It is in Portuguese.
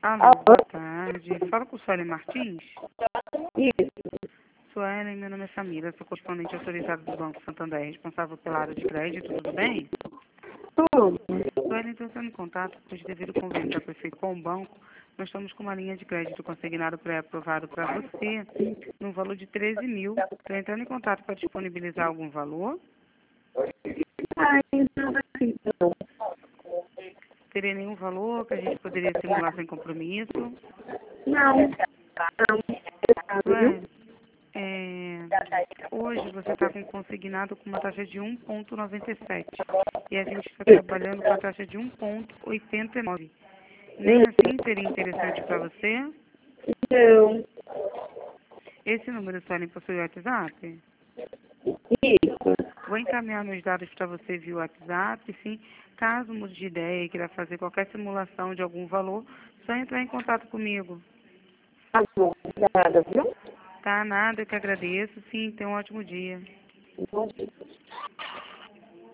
Alô, boa tarde. Fala com o Suelen Martins. Isso. Suelen, meu nome é Samira, sou correspondente autorizada do Banco Santander, responsável pela área de crédito, tudo bem? Tudo. Suelen, estou entrando em contato, pois devido ao convênio já foi feito com o banco, nós estamos com uma linha de crédito consignado pré-aprovado para você, no valor de 13 mil. Estou entrando em contato para disponibilizar algum valor. Ai, não, assim, não. Teria nenhum valor que a gente poderia simular sem compromisso? Não. Não. Obrigada, viu? Suelen, hoje você está com consignado com uma taxa de 1,97 e a gente está trabalhando com a taxa de 1,89. Nem assim seria interessante para você? Não. Esse número, Suelen, possui WhatsApp? Isso. Vou encaminhar meus dados para você via WhatsApp, sim. Caso mude de ideia e queira fazer qualquer simulação de algum valor, só entrar em contato comigo. Tá bom. Obrigada, viu? Tá? Nada, eu que agradeço. Sim, tenha um ótimo dia. Bom dia.